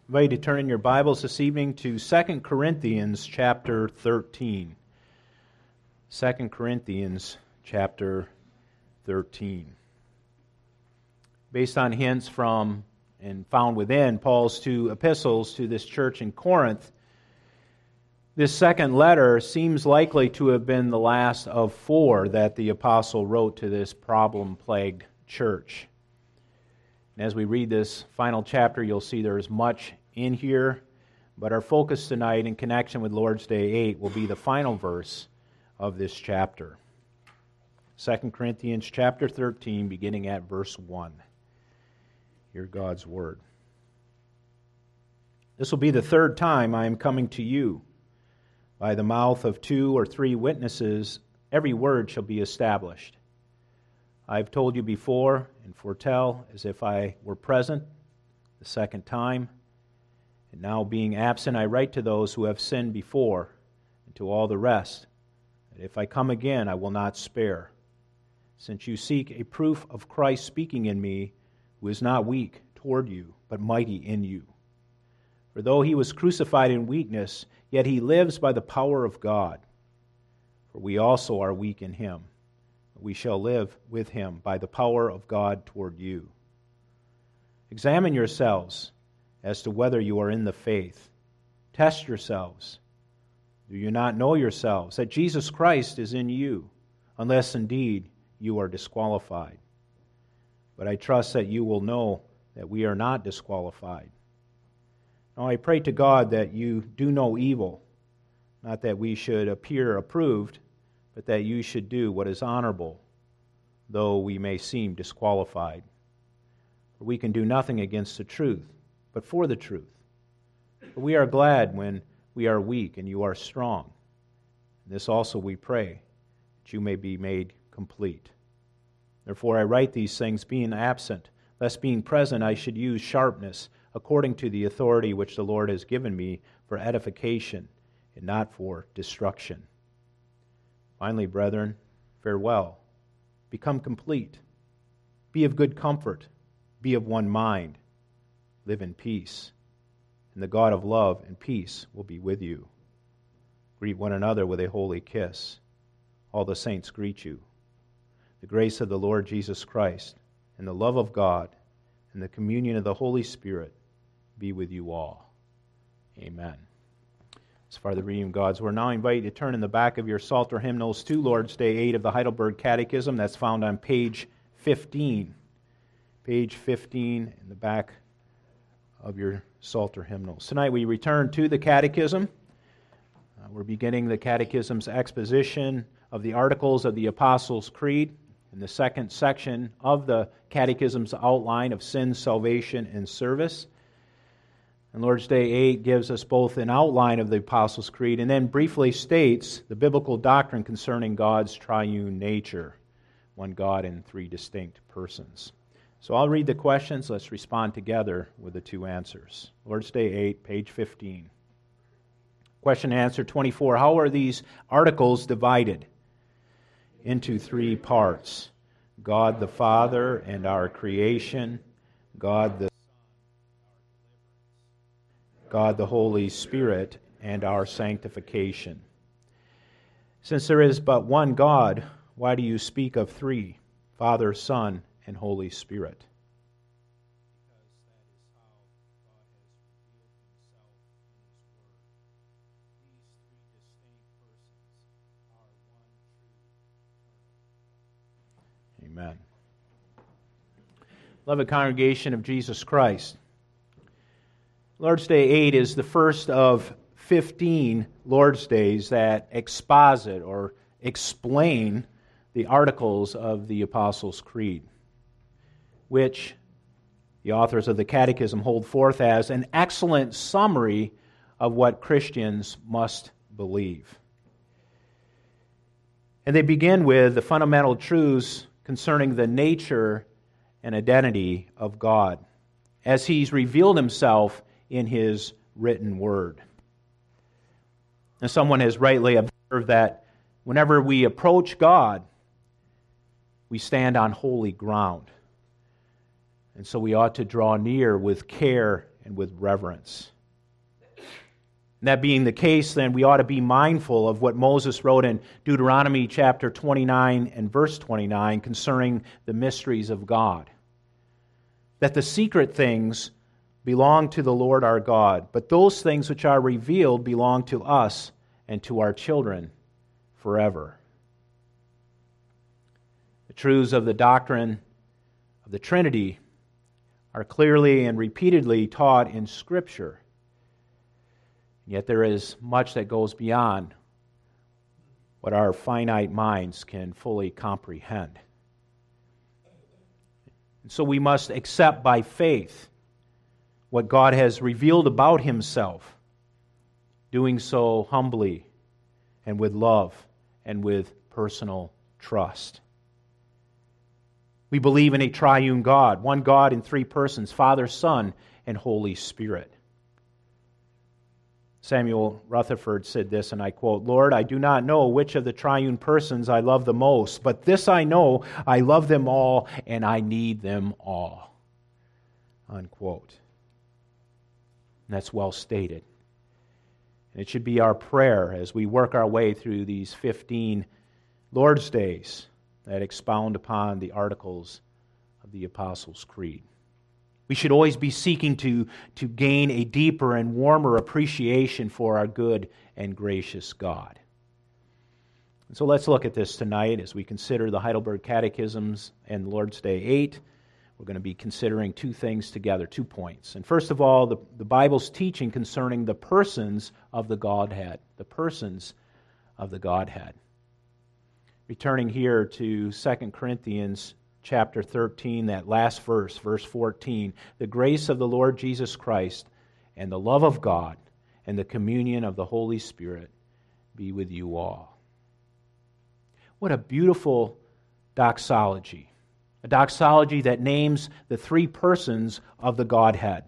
I invite you to turn in your Bibles this evening to 2 Corinthians chapter 13. 2 Corinthians chapter 13. Based on hints from and found within Paul's two epistles to this church in Corinth, this second letter seems likely to have been the last of four that the apostle wrote to this problem-plagued church. And as we read this final chapter, you'll see there is much in here, but our focus tonight in connection with Lord's Day 8 will be the final verse of this chapter. 2 Corinthians chapter 13, beginning at verse 1. Hear God's word. This will be the third time I am coming to you. By the mouth of 2 or 3 witnesses, every word shall be established. I have told you before and foretell as if I were present the second time. And now being absent, I write to those who have sinned before and to all the rest, that if I come again, I will not spare. Since you seek a proof of Christ speaking in me, who is not weak toward you, but mighty in you. For though he was crucified in weakness, yet he lives by the power of God. For we also are weak in him. We shall live with him by the power of God toward you. Examine yourselves as to whether you are in the faith. Test yourselves. Do you not know yourselves that Jesus Christ is in you, unless indeed you are disqualified? But I trust that you will know that we are not disqualified. Now I pray to God that you do no evil, not that we should appear approved, but that you should do what is honorable, though we may seem disqualified. For we can do nothing against the truth, but for the truth. For we are glad when we are weak and you are strong. And this also we pray, that you may be made complete. Therefore I write these things being absent, lest being present I should use sharpness, according to the authority which the Lord has given me for edification and not for destruction. Finally, brethren, farewell. Become complete. Be of good comfort. Be of one mind. Live in peace. And the God of love and peace will be with you. Greet one another with a holy kiss. All the saints greet you. The grace of the Lord Jesus Christ and the love of God and the communion of the Holy Spirit be with you all. Amen. As far as the reading of God's Word, now I invite you to turn in the back of your Psalter hymnals to Lord's Day 8 of the Heidelberg Catechism. That's found on page 15. Page 15 in the back of your Psalter hymnals. Tonight we return to the Catechism. We're beginning the Catechism's exposition of the Articles of the Apostles' Creed in the second section of the Catechism's outline of sin, salvation, and service. And Lord's Day 8 gives us both an outline of the Apostles' Creed and then briefly states the biblical doctrine concerning God's triune nature, one God in 3 distinct persons. So I'll read the questions. Let's respond together with the 2 answers. Lord's Day 8, page 15. Question and answer 24. How are these articles divided? Into 3 parts. God the Father and our creation, God the Holy Spirit, and our sanctification. Since there is but one God, why do you speak of 3, Father, Son, and Holy Spirit? Amen. Beloved congregation of Jesus Christ, Lord's Day 8 is the first of 15 Lord's Days that exposit or explain the articles of the Apostles' Creed, which the authors of the Catechism hold forth as an excellent summary of what Christians must believe. And they begin with the fundamental truths concerning the nature and identity of God, as He's revealed Himself in His written Word. And someone has rightly observed that whenever we approach God, we stand on holy ground. And so we ought to draw near with care and with reverence. And that being the case, then we ought to be mindful of what Moses wrote in Deuteronomy chapter 29 and verse 29 concerning the mysteries of God. That the secret things belong to the Lord our God, but those things which are revealed belong to us and to our children forever. The truths of the doctrine of the Trinity are clearly and repeatedly taught in Scripture. Yet there is much that goes beyond what our finite minds can fully comprehend. And so we must accept by faith what God has revealed about Himself, doing so humbly and with love and with personal trust. We believe in a triune God, one God in three persons, Father, Son, and Holy Spirit. Samuel Rutherford said this, and I quote, "Lord, I do not know which of the triune persons I love the most, but this I know, I love them all, and I need them all." Unquote. And that's well stated. And it should be our prayer as we work our way through these 15 Lord's Days that expound upon the articles of the Apostles' Creed. We should always be seeking to gain a deeper and warmer appreciation for our good and gracious God. And so let's look at this tonight as we consider the Heidelberg Catechisms and Lord's Day 8. We're going to be considering two things together, 2 points. And first of all, the Bible's teaching concerning the persons of the Godhead. The persons of the Godhead. Returning here to 2 Corinthians chapter 13, that last verse, verse 14, "The grace of the Lord Jesus Christ and the love of God and the communion of the Holy Spirit be with you all." What a beautiful doxology. A doxology that names the three persons of the Godhead.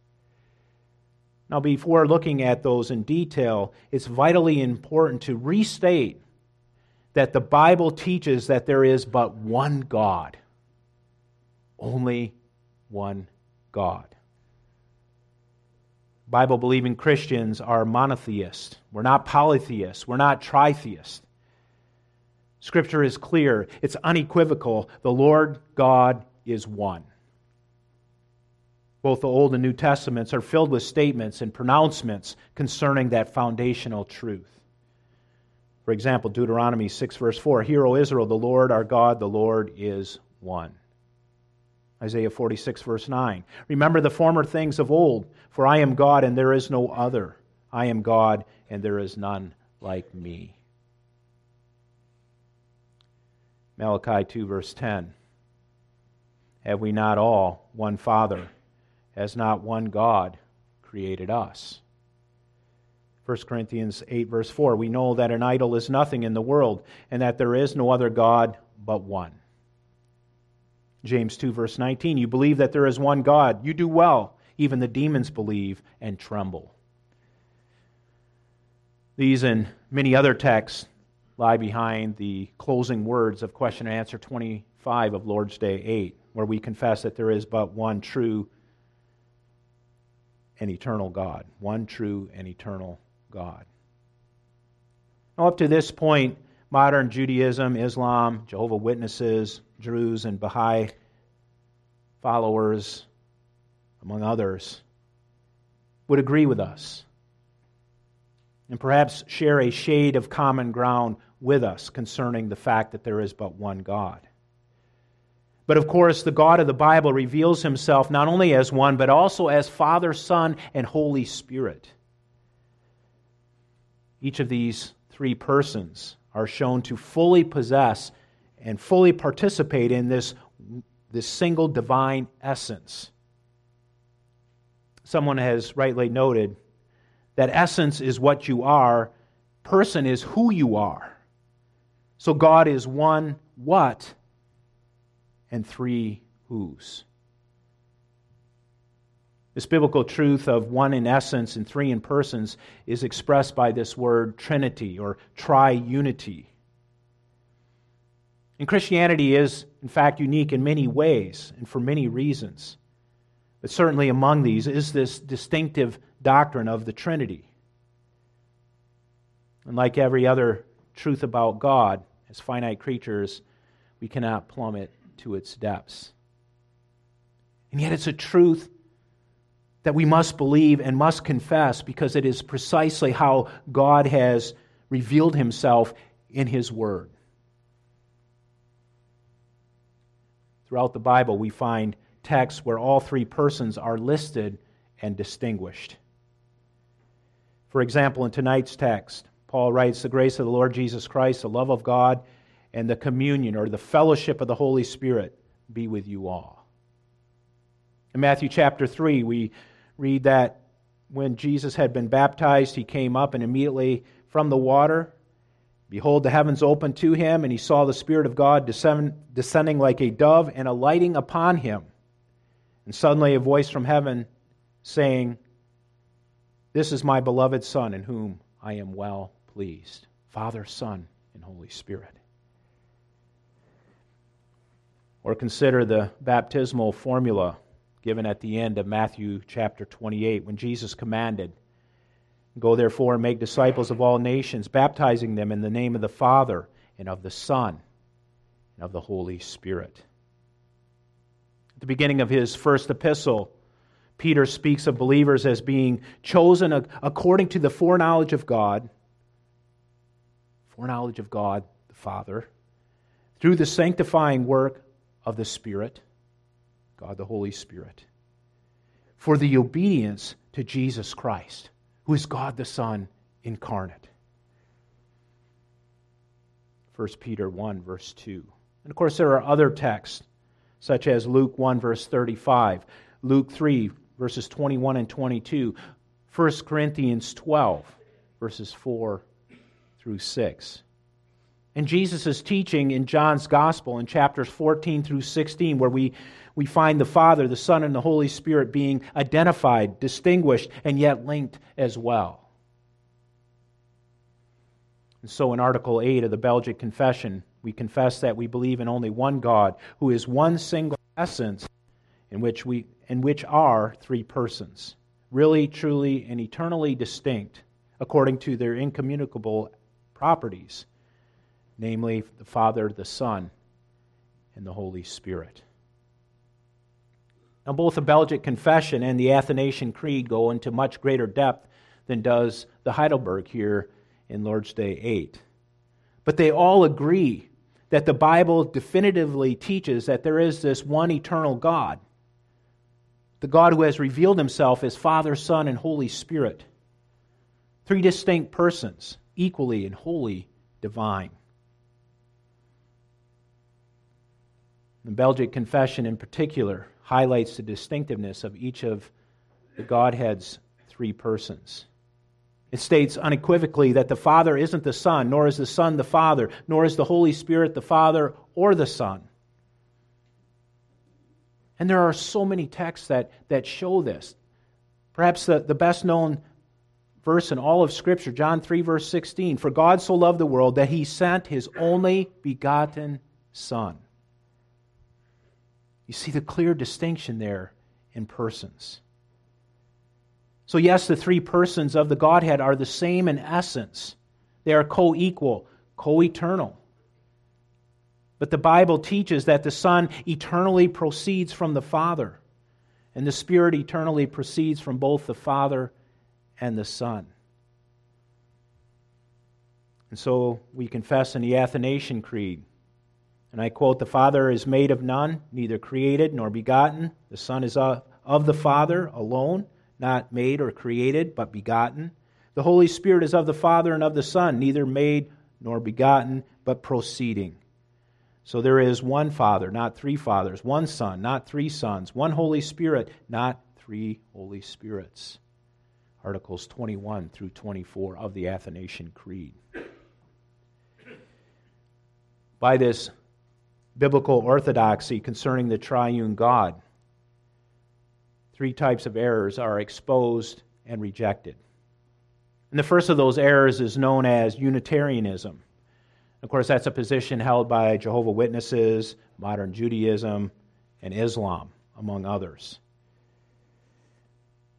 Now, before looking at those in detail, it's vitally important to restate that the Bible teaches that there is but one God. Only one God. Bible-believing Christians are monotheists. We're not polytheists. We're not tritheists. Scripture is clear. It's unequivocal. The Lord God is one. Both the Old and New Testaments are filled with statements and pronouncements concerning that foundational truth. For example, Deuteronomy 6 verse 4, "Hear, O Israel, the Lord our God, the Lord is one." Isaiah 46 verse 9, "Remember the former things of old, for I am God and there is no other. I am God and there is none like me." Malachi 2 verse 10, "Have we not all one Father? Has not one God created us?" 1 Corinthians 8 verse 4, "We know that an idol is nothing in the world, and that there is no other God but one." James 2 verse 19, "You believe that there is one God. You do well. Even the demons believe and tremble." These and many other texts lie behind the closing words of question and answer 25 of Lord's Day 8, where we confess that there is but one true and eternal God. One true and eternal God. Now, up to this point, modern Judaism, Islam, Jehovah's Witnesses, Druze, and Baha'i followers, among others, would agree with us and perhaps share a shade of common ground with us concerning the fact that there is but one God. But of course, the God of the Bible reveals Himself not only as one, but also as Father, Son, and Holy Spirit. Each of these three persons are shown to fully possess and fully participate in this single divine essence. Someone has rightly noted that essence is what you are, person is who you are. So God is one what and three whos. This biblical truth of one in essence and three in persons is expressed by this word Trinity or triunity. And Christianity is, in fact, unique in many ways and for many reasons. But certainly among these is this distinctive doctrine of the Trinity. And like every other truth about God, as finite creatures, we cannot plumb it to its depths. And yet it's a truth that we must believe and must confess because it is precisely how God has revealed Himself in His Word. Throughout the Bible, we find texts where all three persons are listed and distinguished. For example, in tonight's text, Paul writes, "The grace of the Lord Jesus Christ, the love of God, and the communion or the fellowship of the Holy Spirit be with you all." In Matthew chapter 3, we read that when Jesus had been baptized, He came up and immediately from the water, behold, the heavens opened to Him, and He saw the Spirit of God descending like a dove and alighting upon Him. And suddenly a voice from heaven saying, "This is my beloved Son, in whom I am well pleased." Father, Son, and Holy Spirit. Or consider the baptismal formula given at the end of Matthew chapter 28 when Jesus commanded, "Go therefore and make disciples of all nations, baptizing them in the name of the Father and of the Son and of the Holy Spirit." At the beginning of his first epistle, Peter speaks of believers as being chosen according to the foreknowledge of God the Father, through the sanctifying work of the Spirit, God the Holy Spirit, for the obedience to Jesus Christ, who is God the Son incarnate. 1 Peter 1, verse 2. And of course there are other texts, such as Luke 1, verse 35, Luke 3, verses 21 and 22, 1 Corinthians 12, verses 4 through 6. And Jesus' teaching in John's Gospel in chapters 14 through 16, where we find the Father, the Son, and the Holy Spirit being identified, distinguished, and yet linked as well. And so in Article 8 of the Belgic Confession, we confess that we believe in only one God, who is one single essence, in which are three persons, really, truly, and eternally distinct, according to their incommunicable properties, namely the Father, the Son, and the Holy Spirit. Now, both the Belgic Confession and the Athanasian Creed go into much greater depth than does the Heidelberg here in Lord's Day 8. But they all agree that the Bible definitively teaches that there is this one eternal God, the God who has revealed Himself as Father, Son, and Holy Spirit. Three distinct persons, equally and wholly divine. The Belgic Confession in particular highlights the distinctiveness of each of the Godhead's three persons. It states unequivocally that the Father isn't the Son, nor is the Son the Father, nor is the Holy Spirit the Father or the Son. And there are so many texts that show this. Perhaps the best known verse in all of Scripture, John 3, verse 16, "For God so loved the world that He sent His only begotten Son." You see the clear distinction there in persons. So yes, the three persons of the Godhead are the same in essence. They are co-equal, co-eternal. But the Bible teaches that the Son eternally proceeds from the Father, and the Spirit eternally proceeds from both the Father and the Son. And so we confess in the Athanasian Creed, and I quote, "The Father is made of none, neither created nor begotten. The Son is of the Father alone, not made or created, but begotten. The Holy Spirit is of the Father and of the Son, neither made nor begotten, but proceeding. So there is one Father, not three fathers, one Son, not three sons, one Holy Spirit, not three Holy Spirits." Articles 21 through 24 of the Athanasian Creed. By this biblical orthodoxy concerning the triune God, three types of errors are exposed and rejected. And the first of those errors is known as Unitarianism. Of course, that's a position held by Jehovah's Witnesses, modern Judaism, and Islam, among others.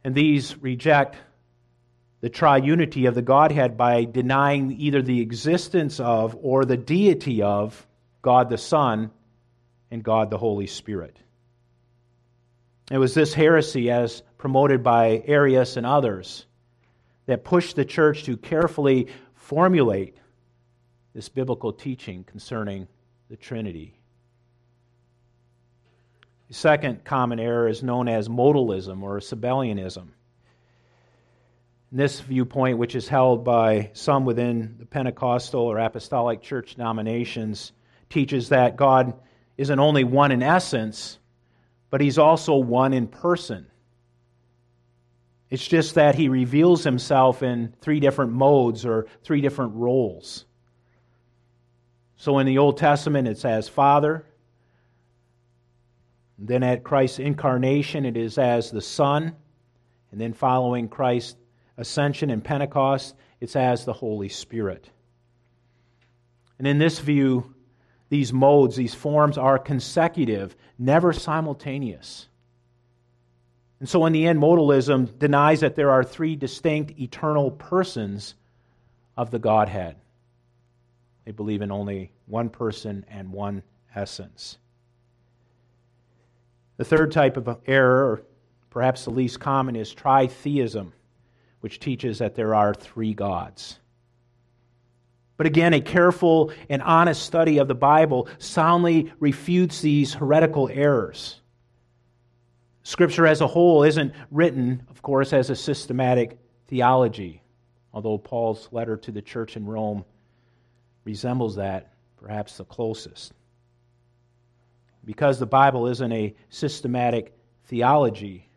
And these reject the triunity of the Godhead by denying either the existence of or the deity of God the Son and God the Holy Spirit. It was this heresy, as promoted by Arius and others, that pushed the church to carefully formulate this biblical teaching concerning the Trinity. The second common error is known as modalism or Sabellianism. This viewpoint, which is held by some within the Pentecostal or Apostolic church denominations, teaches that God isn't only one in essence, but He's also one in person. It's just that He reveals Himself in three different modes or three different roles. So in the Old Testament, it's as Father. Then at Christ's incarnation, it is as the Son. And then following Christ's ascension and Pentecost, it's as the Holy Spirit. And in this view, these modes, these forms are consecutive, never simultaneous. And so in the end, modalism denies that there are three distinct eternal persons of the Godhead. They believe in only one person and one essence. The third type of error, or perhaps the least common, is tritheism, which teaches that there are three gods. But again, a careful and honest study of the Bible soundly refutes these heretical errors. Scripture as a whole isn't written, of course, as a systematic theology, although Paul's letter to the church in Rome resembles that perhaps the closest. Because the Bible isn't a systematic theology,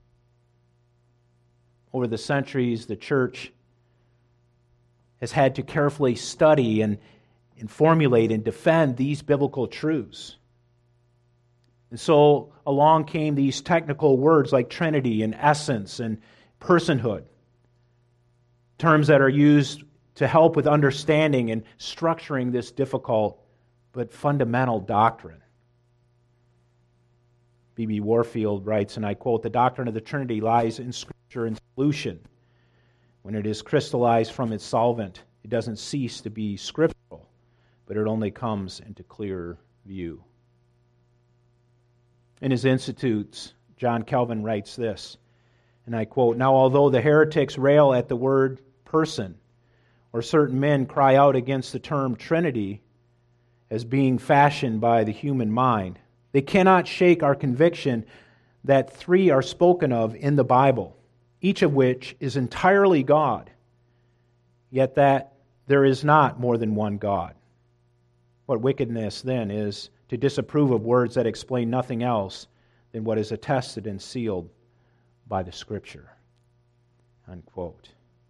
over the centuries, the church has had to carefully study and formulate and defend these biblical truths. And so along came these technical words like Trinity and essence and personhood, terms that are used to help with understanding and structuring this difficult but fundamental doctrine. B.B. Warfield writes, and I quote, "The doctrine of the Trinity lies in Scripture in solution. When it is crystallized from its solvent, it doesn't cease to be scriptural, but it only comes into clearer view." In his Institutes, John Calvin writes this, and I quote, "Now although the heretics rail at the word person, or certain men cry out against the term Trinity as being fashioned by the human mind, they cannot shake our conviction that three are spoken of in the Bible, each of which is entirely God, yet that there is not more than one God. What wickedness, then, is to disapprove of words that explain nothing else than what is attested and sealed by the Scripture." Unquote.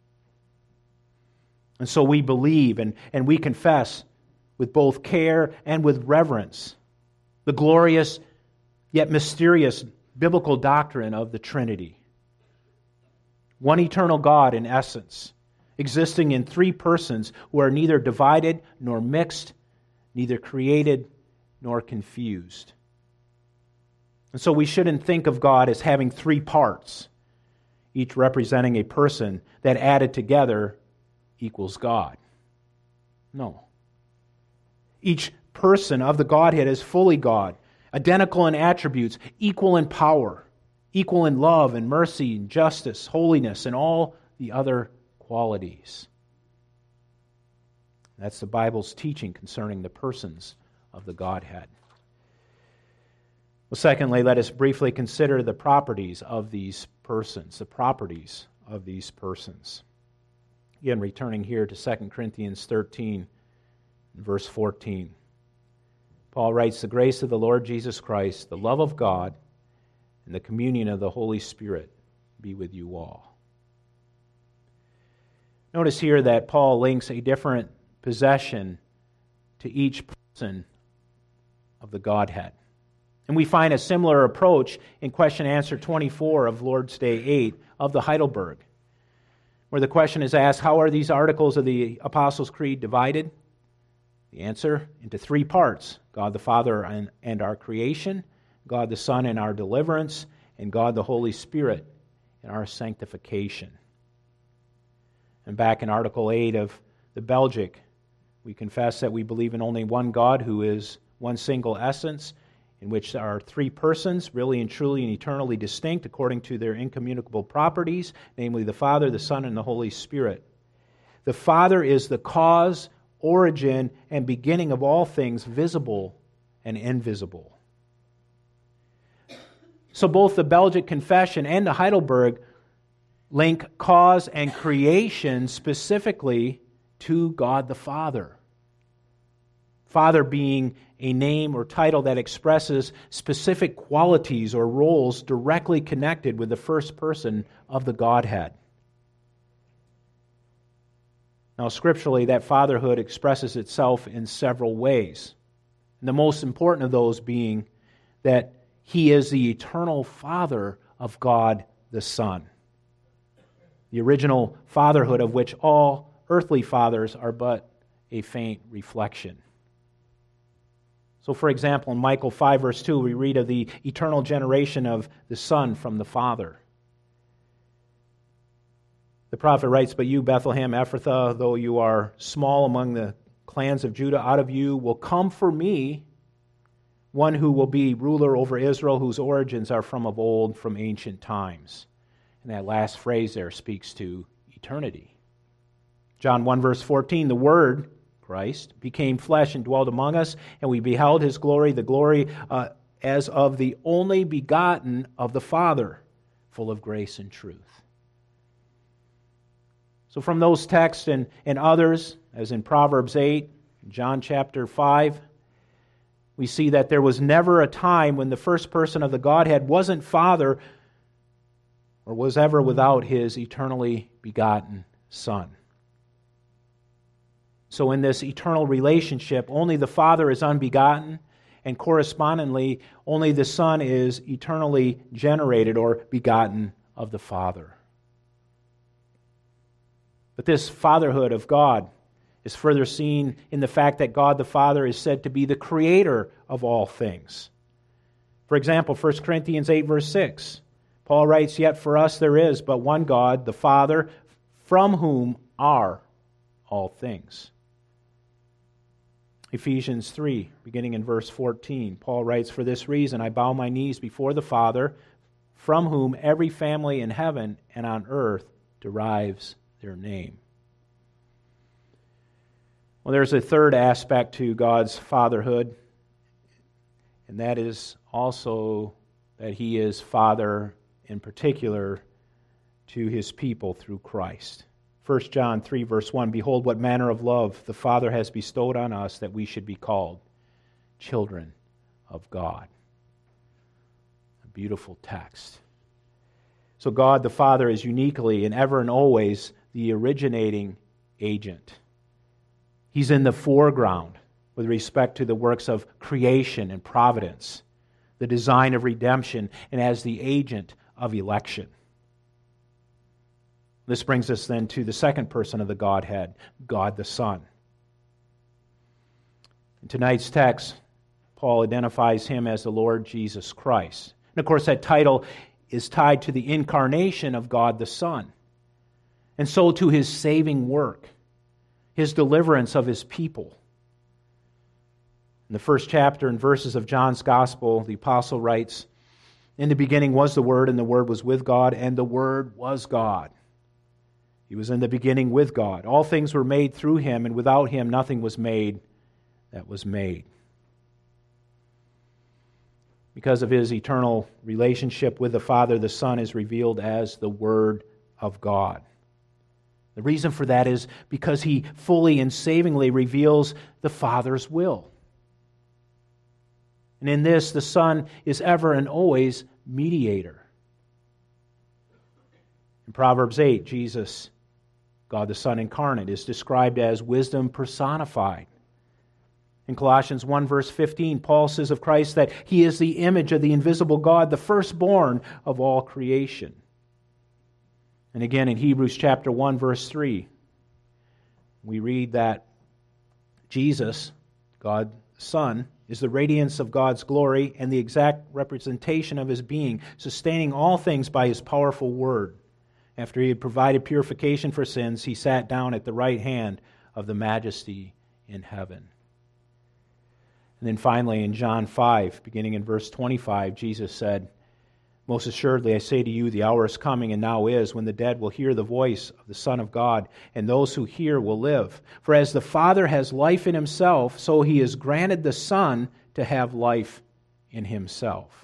And so we believe and we confess with both care and with reverence the glorious yet mysterious biblical doctrine of the Trinity. One eternal God in essence, existing in three persons who are neither divided nor mixed, neither created nor confused. And so we shouldn't think of God as having three parts, each representing a person that added together equals God. No. Each person of the Godhead is fully God, identical in attributes, equal in power, equal in love and mercy and justice, holiness, and all the other qualities. That's the Bible's teaching concerning the persons of the Godhead. Well, secondly, let us briefly consider the properties of these persons, the properties of these persons. Again, returning here to 2 Corinthians 13, verse 14. Paul writes, "The grace of the Lord Jesus Christ, the love of God, and the communion of the Holy Spirit be with you all." Notice here that Paul links a different possession to each person of the Godhead. And we find a similar approach in question answer 24 of Lord's Day 8 of the Heidelberg, where the question is asked, how are these articles of the Apostles' Creed divided? The answer, into three parts: God the Father and our creation, God the Son and our deliverance, and God the Holy Spirit in our sanctification. And back in Article 8 of the Belgic, we confess that we believe in only one God who is one single essence, in which there are three persons, really and truly and eternally distinct according to their incommunicable properties, namely the Father, the Son, and the Holy Spirit. The Father is the cause, origin, and beginning of all things visible and invisible. So both the Belgic Confession and the Heidelberg link cause and creation specifically to God the Father. Father being a name or title that expresses specific qualities or roles directly connected with the first person of the Godhead. Now, scripturally, that fatherhood expresses itself in several ways. And the most important of those being that He is the eternal Father of God the Son. The original fatherhood of which all earthly fathers are but a faint reflection. So, for example, in Micah 5, verse 2, we read of the eternal generation of the Son from the Father. The prophet writes, "But you, Bethlehem Ephrathah, though you are small among the clans of Judah, out of you will come for me one who will be ruler over Israel, whose origins are from of old, from ancient times." And that last phrase there speaks to eternity. John 1, verse 14, "The Word, Christ, became flesh and dwelt among us, and we beheld His glory, the glory as of the only begotten of the Father, full of grace and truth." So from those texts and others, as in Proverbs 8, John chapter 5, we see that there was never a time when the first person of the Godhead wasn't Father or was ever without His eternally begotten Son. So in this eternal relationship, only the Father is unbegotten, and correspondingly, only the Son is eternally generated or begotten of the Father. But this fatherhood of God is further seen in the fact that God the Father is said to be the creator of all things. For example, 1 Corinthians 8, verse 6, Paul writes, "Yet for us there is but one God, the Father, from whom are all things." Ephesians 3, beginning in verse 14, Paul writes, "For this reason I bow my knees before the Father, from whom every family in heaven and on earth derives their name." Well, there's a third aspect to God's fatherhood, and that is also that He is Father in particular to His people through Christ. 1 John 3, verse 1, "Behold, what manner of love the Father has bestowed on us, that we should be called children of God." A beautiful text. So God the Father is uniquely and ever and always the originating agent. He's in the foreground with respect to the works of creation and providence, the design of redemption, and as the agent of election. This brings us then to the second person of the Godhead, God the Son. In tonight's text, Paul identifies Him as the Lord Jesus Christ. And of course, that title is tied to the incarnation of God the Son, and so to His saving work, His deliverance of His people. In the first chapter and verses of John's Gospel, the apostle writes, "In the beginning was the Word, and the Word was with God, and the Word was God. He was in the beginning with God. All things were made through Him, and without Him nothing was made that was made." Because of His eternal relationship with the Father, the Son is revealed as the Word of God. The reason for that is because He fully and savingly reveals the Father's will. And in this, the Son is ever and always mediator. In Proverbs 8, Jesus, God the Son incarnate, is described as wisdom personified. In Colossians 1, verse 15, Paul says of Christ that He is the image of the invisible God, the firstborn of all creation. And again in Hebrews chapter 1, verse 3, we read that Jesus, God the Son, is the radiance of God's glory and the exact representation of His being, sustaining all things by His powerful word. After He had provided purification for sins, He sat down at the right hand of the Majesty in heaven. And then finally in John 5, beginning in verse 25, Jesus said, "Most assuredly I say to you, the hour is coming, and now is, when the dead will hear the voice of the Son of God, and those who hear will live. For as the Father has life in Himself, so He has granted the Son to have life in Himself."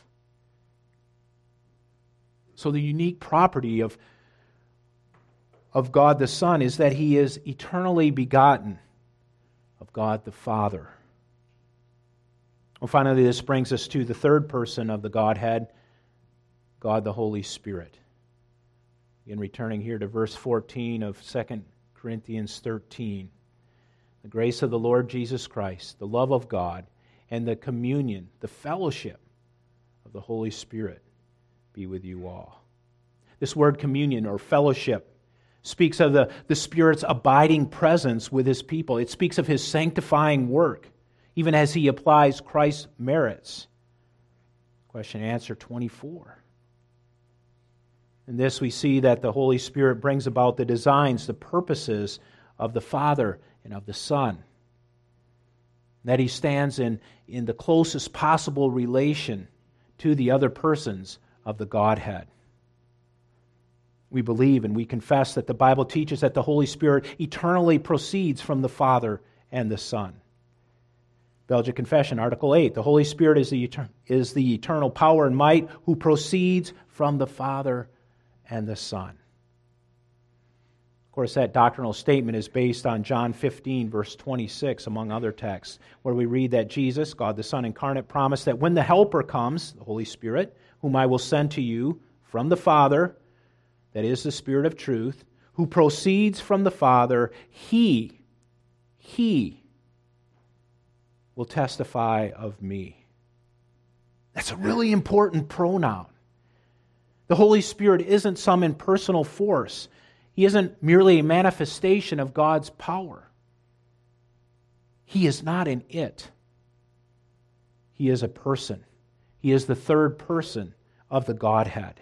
So the unique property of God the Son is that He is eternally begotten of God the Father. Well, finally, this brings us to the third person of the Godhead, God the Holy Spirit. Again, returning here to verse 14 of 2 Corinthians 13. The grace of the Lord Jesus Christ, the love of God, and the communion, the fellowship of the Holy Spirit be with you all. This word communion or fellowship speaks of the Spirit's abiding presence with His people. It speaks of His sanctifying work, even as He applies Christ's merits. Question and answer 24. In this we see that the Holy Spirit brings about the designs, the purposes of the Father and of the Son. That He stands in the closest possible relation to the other persons of the Godhead. We believe and we confess that the Bible teaches that the Holy Spirit eternally proceeds from the Father and the Son. Belgic Confession, Article 8, the Holy Spirit is the eternal power and might who proceeds from the Father and the Son. Of course, that doctrinal statement is based on John 15, verse 26, among other texts, where we read that Jesus, God the Son incarnate, promised that when the Helper comes, the Holy Spirit, whom I will send to you from the Father, that is the Spirit of truth, who proceeds from the Father, He will testify of me. That's a really important pronoun. The Holy Spirit isn't some impersonal force. He isn't merely a manifestation of God's power. He is not an it. He is a person. He is the third person of the Godhead.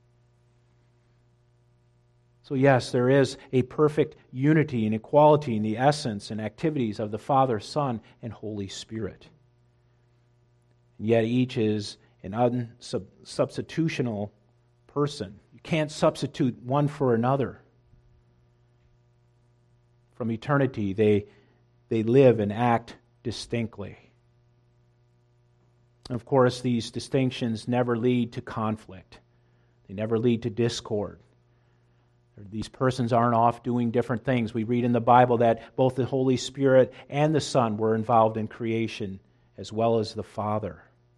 So yes, there is a perfect unity and equality in the essence and activities of the Father, Son, and Holy Spirit. And yet each is an unsubstitutional person. You can't substitute one for another. From eternity, they live and act distinctly. And of course, these distinctions never lead to conflict. They never lead to discord. These persons aren't off doing different things. We read in the Bible that both the Holy Spirit and the Son were involved in creation, as well as the Father.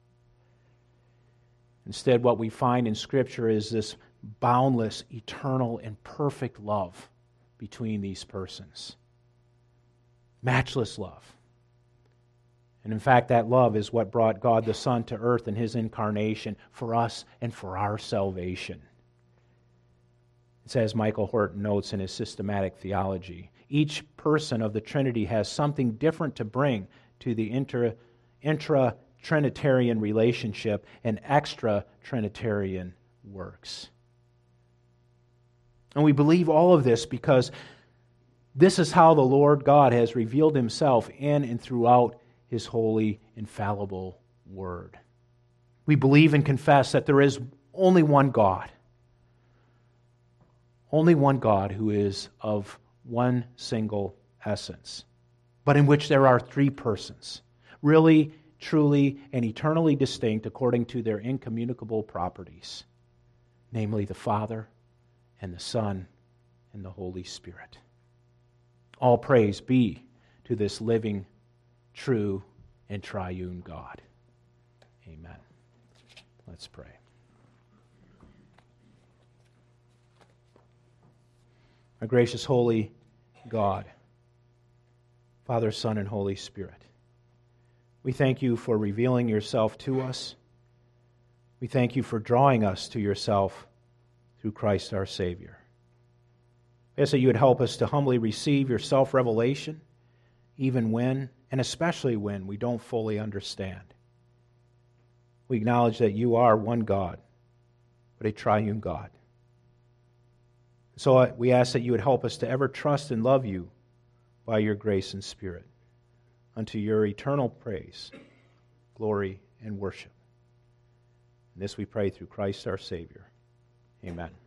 Instead, what we find in Scripture is this boundless, eternal, and perfect love between these persons. Matchless love. And in fact, that love is what brought God the Son to earth in His incarnation for us and for our salvation. It's as Michael Horton notes in his systematic theology. Each person of the Trinity has something different to bring to the intra-Trinitarian relationship and extra-Trinitarian works. And we believe all of this because this is how the Lord God has revealed Himself in and throughout His holy, infallible Word. We believe and confess that there is only one God. Only one God who is of one single essence, but in which there are three persons, really, truly, and eternally distinct according to their incommunicable properties, namely the Father and the Son and the Holy Spirit. All praise be to this living, true, and triune God. Amen. Let's pray. Our gracious, holy God, Father, Son, and Holy Spirit, we thank You for revealing Yourself to us. We thank You for drawing us to Yourself through Christ our Savior. I ask that You would help us to humbly receive Your self-revelation, even when and especially when we don't fully understand. We acknowledge that you are one God, but a triune God. So we ask that you would help us to ever trust and love you by your grace and Spirit, unto your eternal praise, glory, and worship. And this we pray through Christ our Savior. Amen.